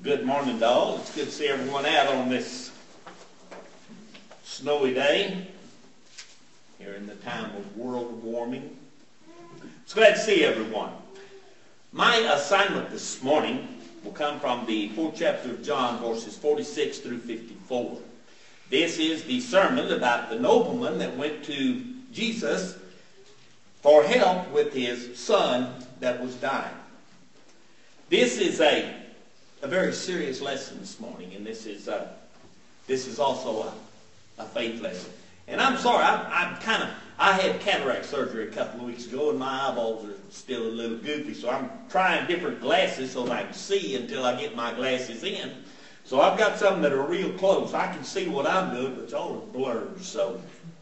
Good morning to all. It's good to see everyone out on this snowy day here in the time of world warming. It's glad to see everyone. My assignment this morning will come from the 4th chapter of John, verses 46 through 54. This is the sermon about the nobleman that went to Jesus for help with his son that was dying. This is a very serious lesson this morning, and this is also a faith lesson. And I'm sorry, I had cataract surgery a couple of weeks ago, and my eyeballs are still a little goofy, so I'm trying different glasses so that I can see until I get my glasses in. So I've got some that are real close. I can see what I'm doing, but y'all are blurred. So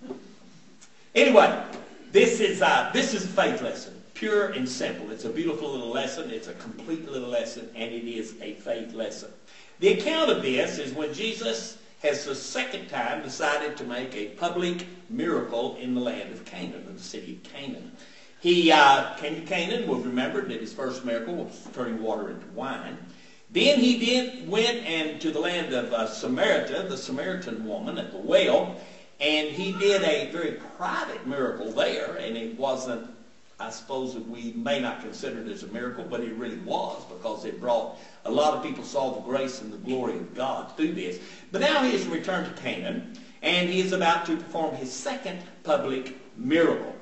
anyway, this is a faith lesson. Pure and simple. It's a beautiful little lesson. It's a complete little lesson, and it is a faith lesson. The account of this is when Jesus has the second time decided to make a public miracle in the land of Canaan, in the city of Canaan. He came to Canaan. We'll remember that his first miracle was turning water into wine. Then he went to the land of Samaria, the Samaritan woman at the well, and he did a very private miracle there, and it wasn't, I suppose that we may not consider it as a miracle, but it really was, because it brought, a lot of people saw the grace and the glory of God through this. But now he has returned to Canaan, and he is about to perform his second public miracle.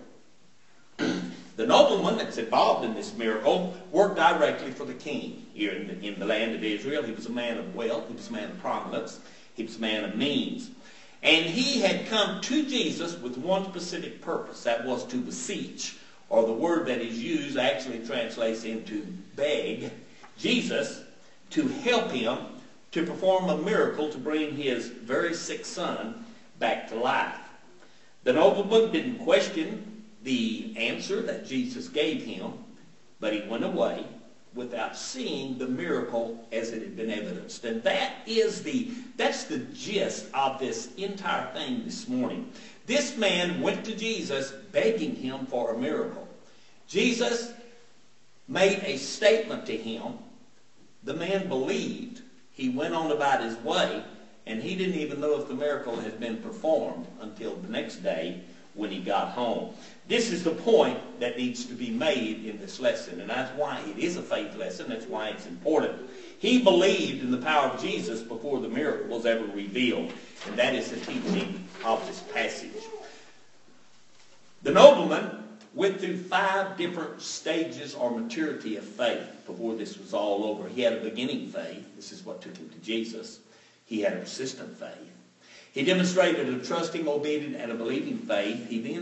The nobleman that's involved in this miracle worked directly for the king here in the land of Israel. He was a man of wealth. He was a man of prominence. He was a man of means. And he had come to Jesus with one specific purpose. That was to beseech, or the word that is used actually translates into beg, Jesus to help him to perform a miracle to bring his very sick son back to life. The nobleman didn't question the answer that Jesus gave him, but he went away without seeing the miracle as it had been evidenced. And that's the gist of this entire thing this morning. This man went to Jesus begging him for a miracle. Jesus made a statement to him. The man believed. He went on about his way, and he didn't even know if the miracle had been performed until the next day when he got home. This is the point that needs to be made in this lesson, and that's why it is a faith lesson. That's why it's important. He believed in the power of Jesus before the miracle was ever revealed, and that is the teaching of this passage. The nobleman went through 5 different stages or maturity of faith before this was all over. He had a beginning faith. This is what took him to Jesus. He had a persistent faith. He demonstrated a trusting, obedient, and a believing faith. He then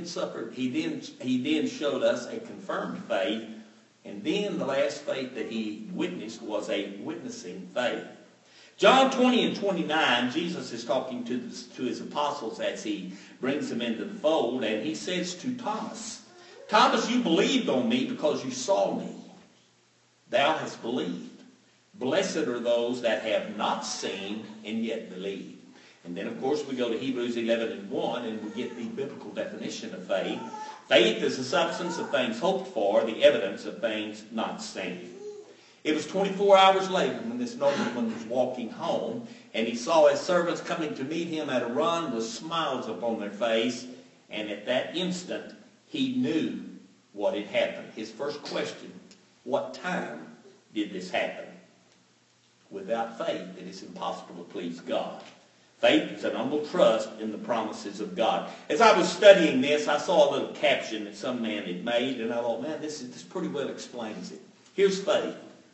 showed us a confirmed faith. And then the last faith that he witnessed was a witnessing faith. John 20 and 29, Jesus is talking to his apostles as he brings them into the fold. And he says to Thomas, Thomas, you believed on me because you saw me. Thou hast believed. Blessed are those that have not seen and yet believe. And then, of course, we go to Hebrews 11 and 1, and we get the biblical definition of faith. Faith is the substance of things hoped for, the evidence of things not seen. It was 24 hours later when this nobleman was walking home, and he saw his servants coming to meet him at a run with smiles upon their face, and at that instant, he knew what had happened. His first question, what time did this happen? Without faith, it is impossible to please God. Faith is an humble trust in the promises of God. As I was studying this, I saw a little caption that some man had made, and I thought, man, this pretty well explains it. Here's faith.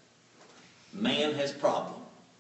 Man has problem.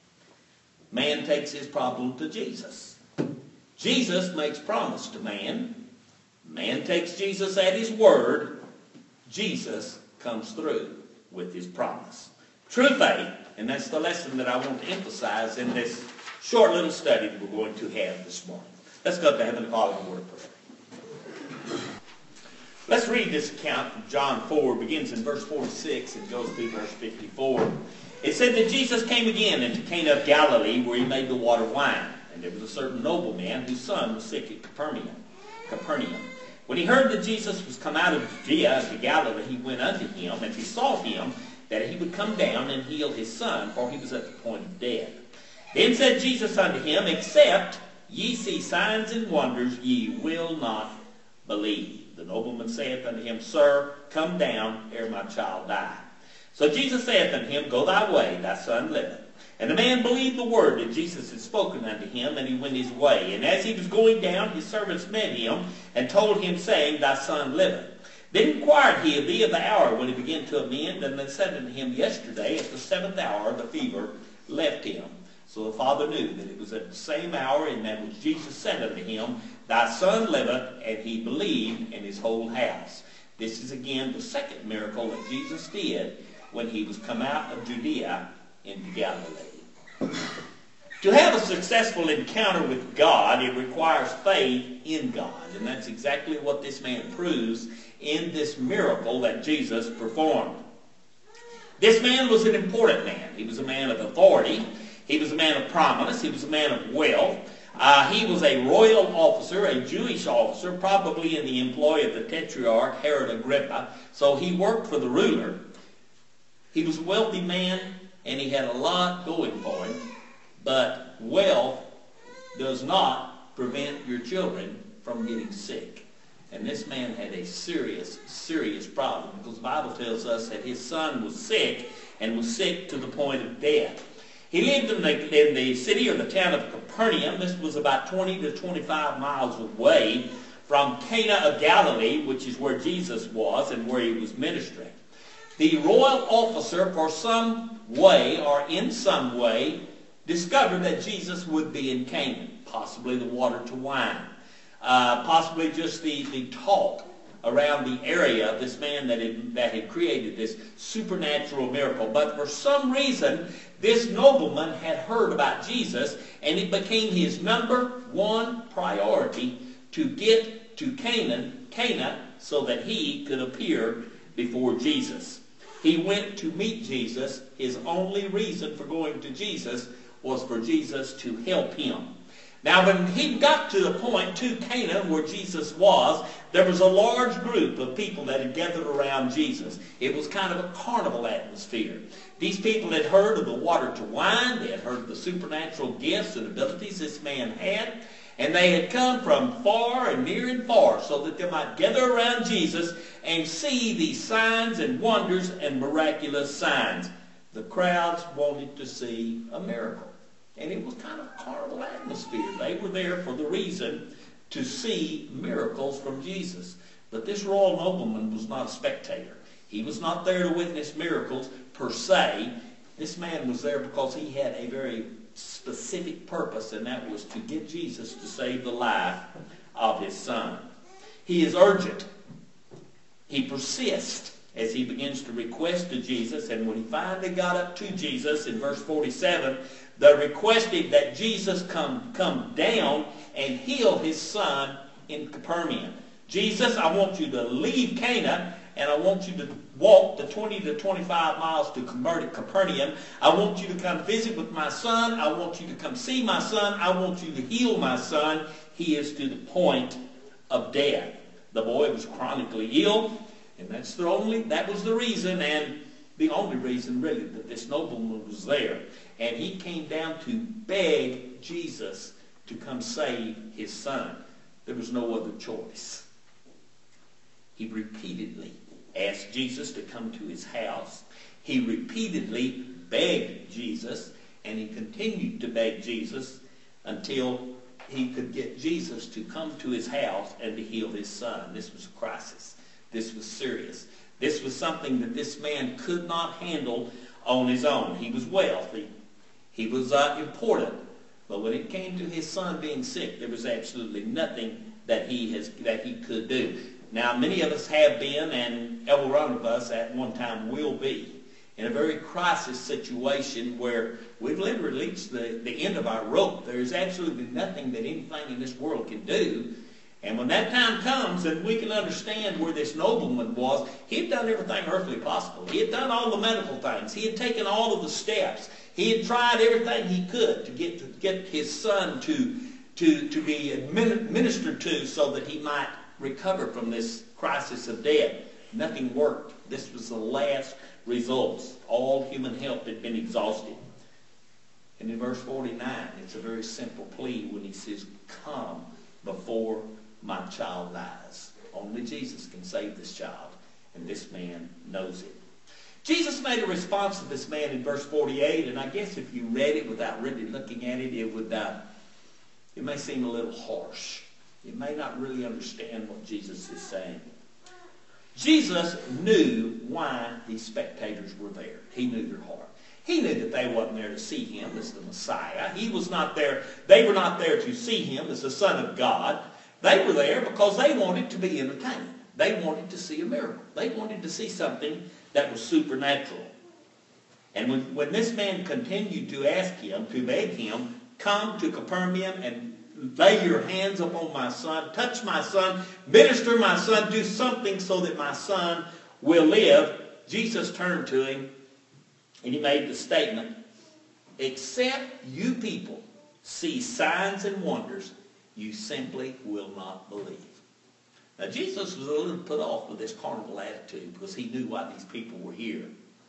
Man takes his problem to Jesus. Jesus makes promise to man. Man takes Jesus at his word. Jesus comes through with his promise. True faith, and that's the lesson that I want to emphasize in this short little study that we're going to have this morning. Let's go to Heavenly Father in a word of prayer. Let's read this account from John 4. It begins in verse 46 and goes through verse 54. It said that Jesus came again into Cana of Galilee, where he made the water wine. And there was a certain nobleman whose son was sick at Capernaum. When he heard that Jesus was come out of Judea to Galilee, he went unto him, and besought him that he would come down and heal his son, for he was at the point of death. Then said Jesus unto him, Except ye see signs and wonders, ye will not believe. The nobleman saith unto him, Sir, come down, ere my child die. So Jesus saith unto him, Go thy way, thy son liveth. And the man believed the word that Jesus had spoken unto him, and he went his way. And as he was going down, his servants met him, and told him, saying, Thy son liveth. Then inquired he of thee of the hour when he began to amend, and they said unto him, Yesterday at the 7th hour the fever left him. So the father knew that it was at the same hour in that which Jesus said unto him, Thy son liveth, and he believed, in his whole house. This is again the second miracle that Jesus did when he was come out of Judea into Galilee. To have a successful encounter with God, it requires faith in God. And that's exactly what this man proves in this miracle that Jesus performed. This man was an important man. He was a man of authority. He was a man of prominence. He was a man of wealth. He was a royal officer, a Jewish officer, probably in the employ of the Tetrarch, Herod Agrippa. So he worked for the ruler. He was a wealthy man, and he had a lot going for him. But wealth does not prevent your children from getting sick. And this man had a serious, serious problem, because the Bible tells us that his son was sick, and was sick to the point of death. He lived in the city or the town of Capernaum. This was about 20 to 25 miles away from Cana of Galilee, which is where Jesus was and where he was ministering. The royal officer, for some way or in some way, discovered that Jesus would be in Canaan, possibly the water to wine, possibly just the talk around the area of this man that had created this supernatural miracle. But for some reason, this nobleman had heard about Jesus, and it became his number one priority to get to Cana, so that he could appear before Jesus. He went to meet Jesus. His only reason for going to Jesus was for Jesus to help him. Now, when he got to the point, to Cana, where Jesus was, there was a large group of people that had gathered around Jesus. It was kind of a carnival atmosphere. These people had heard of the water to wine. They had heard of the supernatural gifts and abilities this man had. And they had come from far and near and far so that they might gather around Jesus and see these signs and wonders and miraculous signs. The crowds wanted to see a miracle. And it was kind of a carnival atmosphere. They were there for the reason to see miracles from Jesus. But this royal nobleman was not a spectator. He was not there to witness miracles per se. This man was there because he had a very specific purpose, and that was to get Jesus to save the life of his son. He is urgent. He persists as he begins to request to Jesus, and when he finally got up to Jesus in verse 47, they requested that Jesus come down and heal his son in Capernaum. Jesus, I want you to leave Cana, and I want you to walk the 20 to 25 miles to Capernaum. I want you to come visit with my son. I want you to come see my son. I want you to heal my son. He is to the point of death. The boy was chronically ill, and that was the reason, and the only reason really, that this nobleman was there. And he came down to beg Jesus to come save his son. There was no other choice. He repeatedly asked Jesus to come to his house. He repeatedly begged Jesus, and he continued to beg Jesus until he could get Jesus to come to his house and to heal his son. This was a crisis. This was serious. This was something that this man could not handle on his own. He was wealthy. He was important. But when it came to his son being sick, there was absolutely nothing that he could do. Now, many of us have been, and every one of us at one time will be, in a very crisis situation where we've literally reached the end of our rope. There is absolutely nothing that anything in this world can do. And when that time comes, and we can understand where this nobleman was, he had done everything earthly possible. He had done all the medical things. He had taken all of the steps. He had tried everything he could to get his son to be administered to so that he might recover from this crisis of death. Nothing worked. This was the last results. All human help had been exhausted. And in verse 49, it's a very simple plea when he says, come before my child dies. Only Jesus can save this child, and this man knows it. Jesus made a response to this man in verse 48, and I guess if you read it without really looking at it, it may seem a little harsh. You may not really understand what Jesus is saying. Jesus knew why these spectators were there. He knew their heart. He knew that they wasn't there to see him as the Messiah. They were not there to see him as the Son of God. They were there because they wanted to be entertained. They wanted to see a miracle. They wanted to see something that was supernatural. And when this man continued to ask him, to beg him, come to Capernaum and lay your hands upon my son, touch my son, minister my son, do something so that my son will live, Jesus turned to him and he made the statement, except you people see signs and wonders, you simply will not believe. Now Jesus was a little put off with this carnal attitude because he knew why these people were here.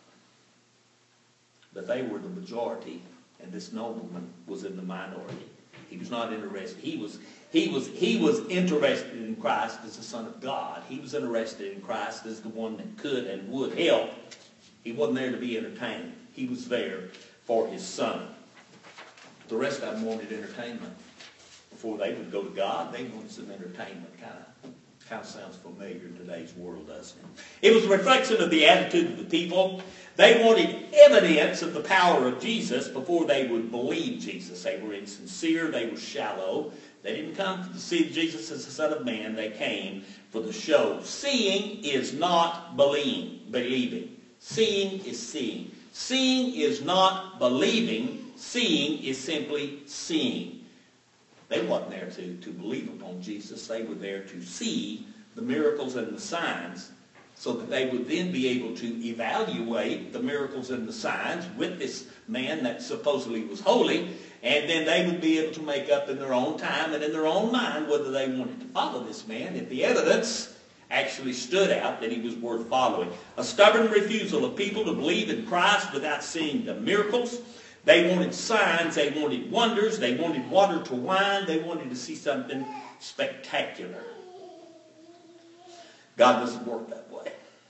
But they were the majority and this nobleman was in the minority. He was not interested. He was interested in Christ as the Son of God. He was interested in Christ as the one that could and would help. He wasn't there to be entertained. He was there for his son. The rest of them wanted entertainment. Before they would go to God, they wanted some entertainment. Kind of sounds familiar in today's world, doesn't it? It was a reflection of the attitude of the people. They wanted evidence of the power of Jesus before they would believe Jesus. They were insincere. They were shallow. They didn't come to see Jesus as the Son of Man. They came for the show. Seeing is not believing. Seeing is seeing. Seeing is not believing. Seeing is simply seeing. They weren't there to believe upon Jesus. They were there to see the miracles and the signs so that they would then be able to evaluate the miracles and the signs with this man that supposedly was holy, and then they would be able to make up in their own time and in their own mind whether they wanted to follow this man if the evidence actually stood out that he was worth following. A stubborn refusal of people to believe in Christ without seeing the miracles. They wanted signs, they wanted wonders, they wanted water to wine, they wanted to see something spectacular. God doesn't work that way.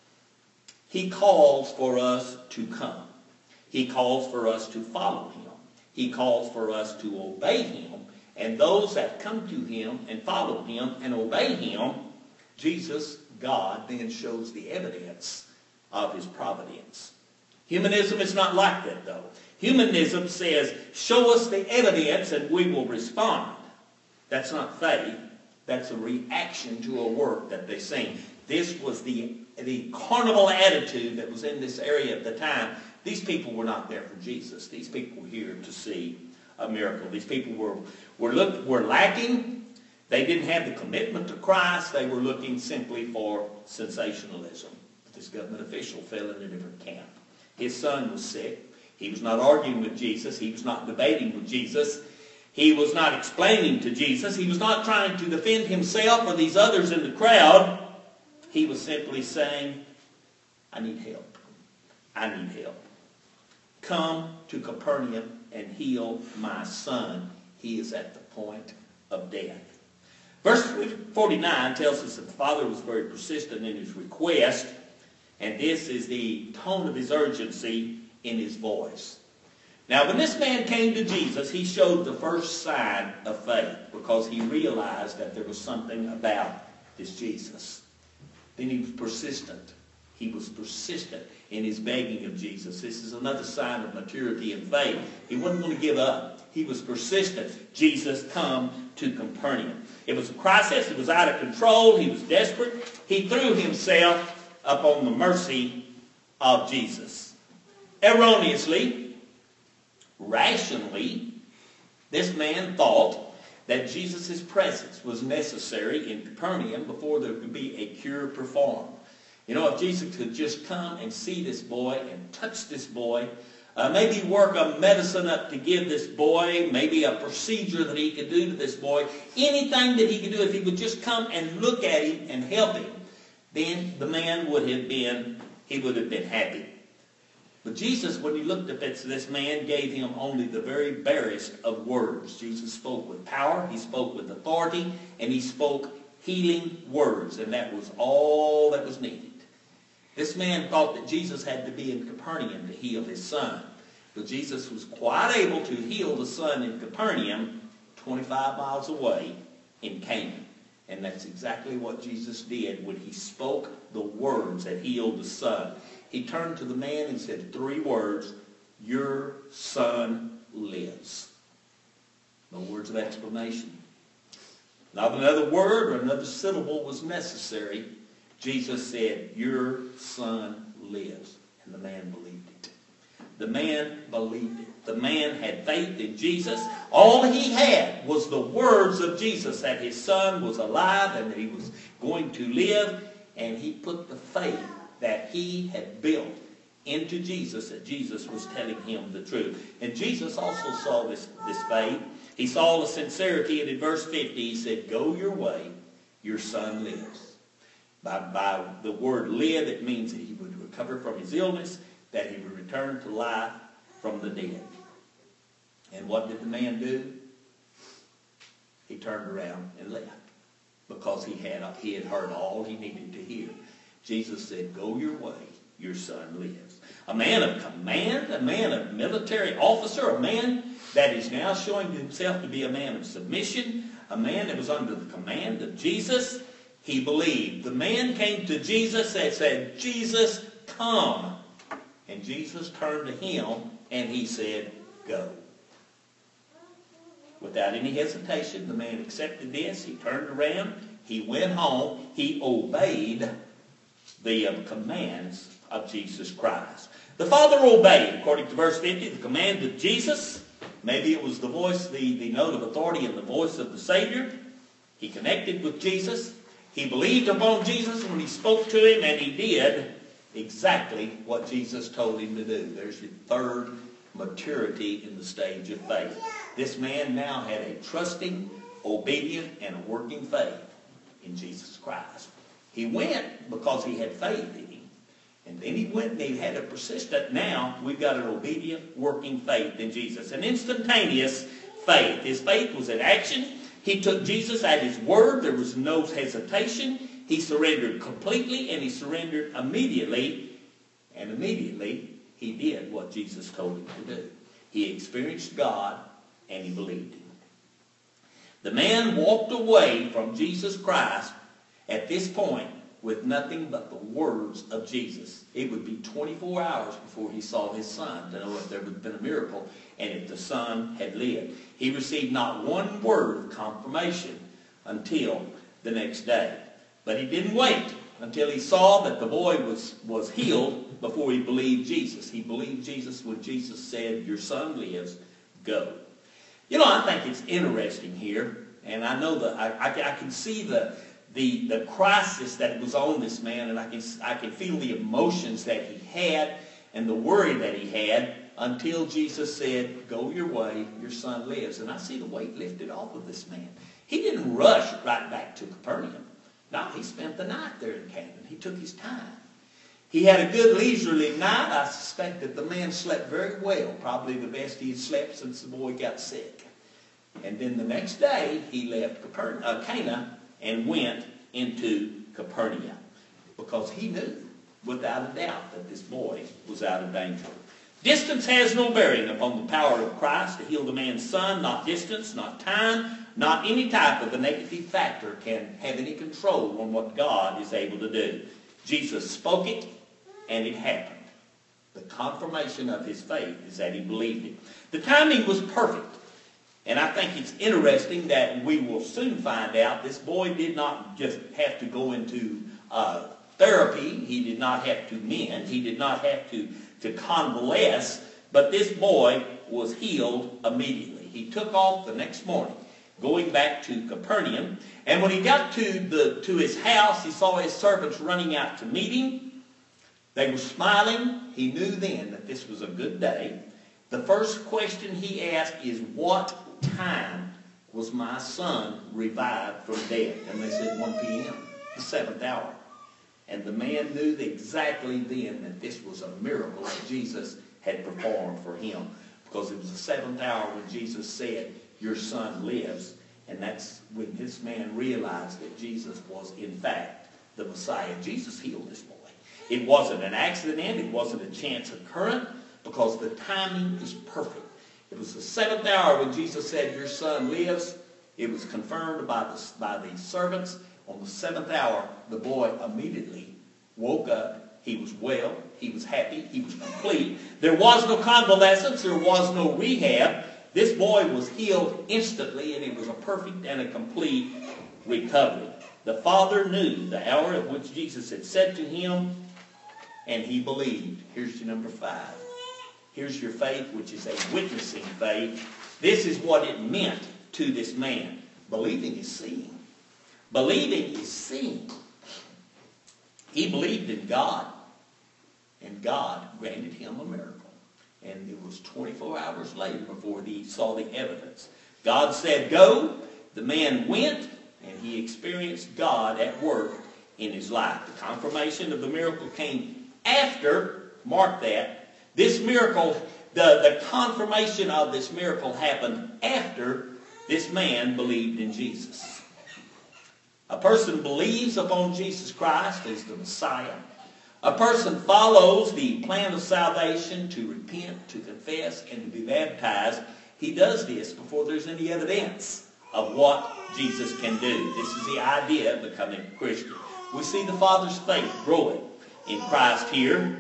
He calls for us to come. He calls for us to follow him. He calls for us to obey him. And those that come to him and follow him and obey him, Jesus, God, then shows the evidence of his providence. Humanism is not like that, though. Humanism says, show us the evidence and we will respond. That's not faith. That's a reaction to a work that they sing. This was the carnival attitude that was in this area at the time. These people were not there for Jesus. These people were here to see a miracle. These people were lacking. They didn't have the commitment to Christ. They were looking simply for sensationalism. This government official fell in a different camp. His son was sick. He was not arguing with Jesus. He was not debating with Jesus. He was not explaining to Jesus. He was not trying to defend himself or these others in the crowd. He was simply saying, I need help. I need help. Come to Capernaum and heal my son. He is at the point of death. Verse 49 tells us that the father was very persistent in his request, and this is the tone of his urgency in his voice. Now, when this man came to Jesus, he showed the first sign of faith because he realized that there was something about this Jesus. Then he was persistent. He was persistent in his begging of Jesus. This is another sign of maturity in faith. He wasn't going to give up. He was persistent. Jesus, come to Capernaum. It was a crisis. It was out of control. He was desperate. He threw himself upon the mercy of Jesus. Erroneously, rationally, this man thought that Jesus' presence was necessary in Capernaum before there could be a cure performed. You know, if Jesus could just come and see this boy and touch this boy, maybe work a medicine up to give this boy, maybe a procedure that he could do to this boy, anything that he could do, if he would just come and look at him and help him, then the man would have been happy. But Jesus, when he looked up at this man, gave him only the very barest of words. Jesus spoke with power, he spoke with authority, and he spoke healing words. And that was all that was needed. This man thought that Jesus had to be in Capernaum to heal his son. But Jesus was quite able to heal the son in Capernaum 25 miles away in Canaan. And that's exactly what Jesus did when he spoke the words that healed the son. He turned to the man and said 3 words, "Your son lives." No words of explanation. Not another word or another syllable was necessary. Jesus said, "Your son lives." And the man believed it. The man believed it. The man had faith in Jesus. All he had was the words of Jesus that his son was alive and that he was going to live. And he put the faith that he had built into Jesus, that Jesus was telling him the truth. And Jesus also saw this faith. He saw the sincerity, and in verse 50 he said, "Go your way, your son lives." By the word live, it means that he would recover from his illness, that he would return to life from the dead. And what did the man do? He turned around and left, because he had heard all he needed to hear. Jesus said, "Go your way, your son lives." A man of command, a man of military officer, a man that is now showing himself to be a man of submission, a man that was under the command of Jesus. He believed. The man came to Jesus and said, "Jesus, come." And Jesus turned to him and he said, "Go." Without any hesitation, the man accepted this. He turned around. He went home. He obeyed the commands of Jesus Christ. The Father obeyed, according to verse 50, the command of Jesus. Maybe it was the voice, the note of authority in the voice of the Savior. He connected with Jesus. He believed upon Jesus when he spoke to him, and he did exactly what Jesus told him to do. There's your third maturity in the stage of faith. This man now had a trusting, obedient, and a working faith in Jesus Christ. He went because he had faith in him. And then he went and he had a persistent, now we've got an obedient, working faith in Jesus. An instantaneous faith. His faith was in action. He took Jesus at his word. There was no hesitation. He surrendered completely, and he surrendered immediately. And immediately, he did what Jesus told him to do. He experienced God, and he believed him. The man walked away from Jesus Christ at this point with nothing but the words of Jesus. It would be 24 hours before he saw his son to know if there had been a miracle and if the son had lived. He received not one word of confirmation until the next day. But he didn't wait until he saw that the boy was healed before he believed Jesus. He believed Jesus when Jesus said, "Your son lives, go." You know, I think it's interesting here, and I know that I can see the crisis that was on this man, and I can feel the emotions that he had and the worry that he had until Jesus said, "Go your way, your son lives." And I see the weight lifted off of this man. He didn't rush right back to Capernaum. No, he spent the night there in Canaan. He took his time. He had a good leisurely night. I suspect that the man slept very well, probably the best he had slept since the boy got sick. And then the next day, he left Cana and went into Capernaum, because he knew without a doubt that this boy was out of danger. Distance has no bearing upon the power of Christ to heal the man's son. Not distance, not time, not any type of a negative factor can have any control on what God is able to do. Jesus spoke it, and it happened. The confirmation of his faith is that he believed it. The timing was perfect. And I think it's interesting that we will soon find out this boy did not just have to go into therapy. He did not have to mend. He did not have to convalesce. But this boy was healed immediately. He took off the next morning, going back to Capernaum. And when he got to his house, he saw his servants running out to meet him. They were smiling. He knew then that this was a good day. The first question he asked is, "What time was my son revived from death?" And they said 1 p.m., the 7th hour. And the man knew exactly then that this was a miracle that Jesus had performed for him. Because it was the seventh hour when Jesus said, your son lives. And that's when this man realized that Jesus was, in fact, the Messiah. Jesus healed this boy. It wasn't an accident. It wasn't a chance occurrence, because the timing is perfect. It was the seventh hour when Jesus said, your son lives. It was confirmed by the servants. On the seventh hour, the boy immediately woke up. He was well. He was happy. He was complete. There was no convalescence. There was no rehab. This boy was healed instantly, and it was a perfect and a complete recovery. The father knew the hour at which Jesus had said to him, and he believed. Here's your number 5. Here's your faith, which is a witnessing faith. This is what it meant to this man. Believing is seeing. Believing is seeing. He believed in God, and God granted him a miracle. And it was 24 hours later before he saw the evidence. God said, go. The man went, and he experienced God at work in his life. The confirmation of the miracle came after, mark that, this miracle, the confirmation of this miracle happened after this man believed in Jesus. A person believes upon Jesus Christ as the Messiah. A person follows the plan of salvation to repent, to confess, and to be baptized. He does this before there's any evidence of what Jesus can do. This is the idea of becoming a Christian. We see the Father's faith growing in Christ here.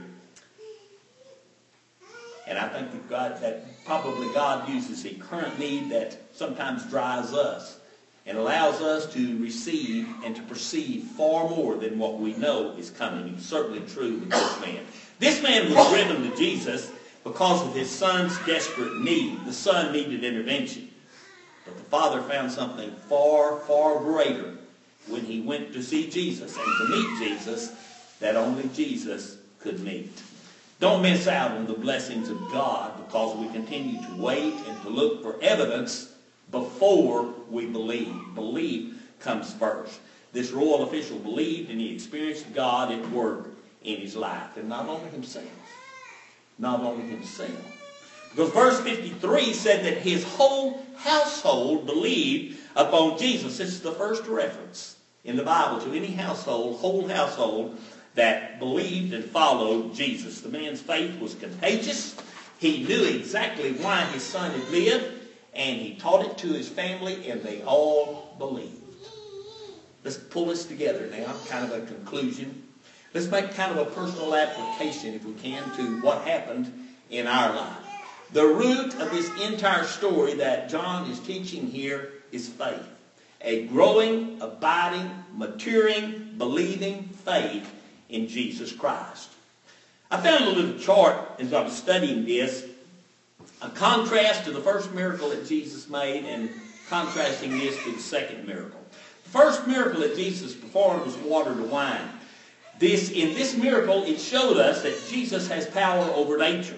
And I think that probably God uses a current need that sometimes drives us and allows us to receive and to perceive far more than what we know is coming. It's certainly true with this man. This man was driven to Jesus because of his son's desperate need. The son needed intervention. But the father found something far, far greater when he went to see Jesus and to meet Jesus that only Jesus could meet. Don't miss out on the blessings of God because we continue to wait and to look for evidence before we believe. Belief comes first. This royal official believed, and he experienced God at work in his life. And not only himself. Not only himself. Because verse 53 said that his whole household believed upon Jesus. This is the first reference in the Bible to any household, whole household, that believed and followed Jesus. The man's faith was contagious. He knew exactly why his son had lived, and he taught it to his family, and they all believed. Let's pull this together now, kind of a conclusion. Let's make kind of a personal application, if we can, to what happened in our life. The root of this entire story that John is teaching here is faith. A growing, abiding, maturing, believing faith in Jesus Christ. I found a little chart as I was studying this, a contrast to the first miracle that Jesus made and contrasting this to the second miracle. The first miracle that Jesus performed was water to wine. In this miracle, it showed us that Jesus has power over nature.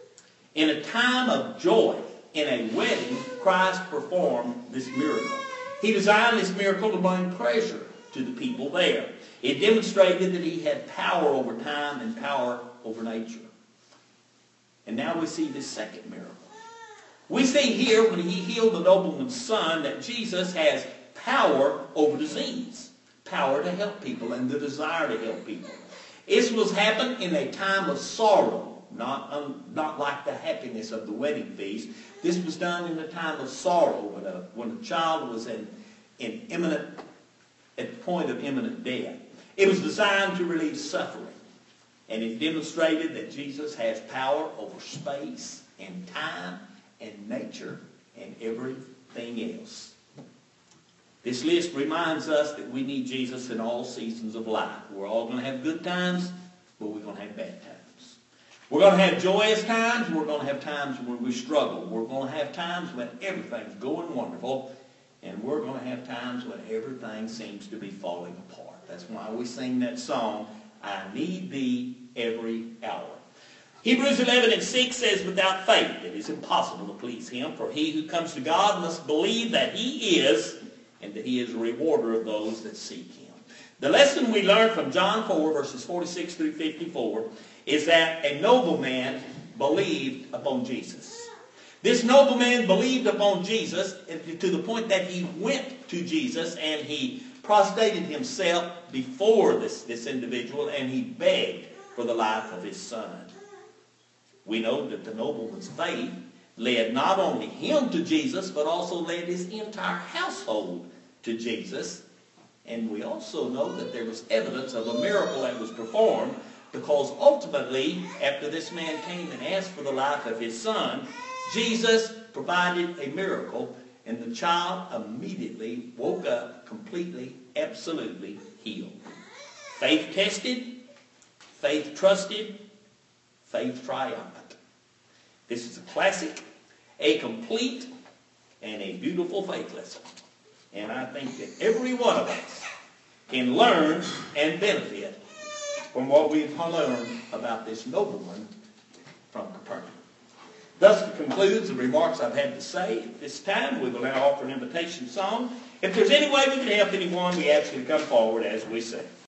In a time of joy, in a wedding, Christ performed this miracle. He designed this miracle to bring pleasure to the people there. It demonstrated that he had power over time and power over nature. And now we see this second miracle. We see here when he healed the nobleman's son that Jesus has power over disease. Power to help people and the desire to help people. This was happened in a time of sorrow, not like the happiness of the wedding feast. This was done in a time of sorrow when a child was at the point of imminent death. It was designed to relieve suffering. And it demonstrated that Jesus has power over space and time and nature and everything else. This list reminds us that we need Jesus in all seasons of life. We're all going to have good times, but we're going to have bad times. We're going to have joyous times, and we're going to have times when we struggle. We're going to have times when everything's going wonderful, and we're going to have times when everything seems to be falling apart. That's why we sing that song, I need thee every hour. Hebrews 11:6 says, without faith it is impossible to please him, for he who comes to God must believe that he is, and that he is a rewarder of those that seek him. The lesson we learn from John 4, verses 46 through 54, is that a nobleman believed upon Jesus. This nobleman believed upon Jesus to the point that he went to Jesus and he prostrated himself before this individual and he begged for the life of his son. We know that the nobleman's faith led not only him to Jesus, but also led his entire household to Jesus. And we also know that there was evidence of a miracle that was performed, because ultimately, after this man came and asked for the life of his son, Jesus provided a miracle, and the child immediately woke up completely, absolutely healed. Faith tested, faith trusted, faith triumphant. This is a classic, a complete, and a beautiful faith lesson. And I think that every one of us can learn and benefit from what we've learned about this nobleman from Capernaum. Thus concludes the remarks I've had to say. At this time, we will now offer an invitation song. If there's any way we can help anyone, we ask you to come forward as we sing.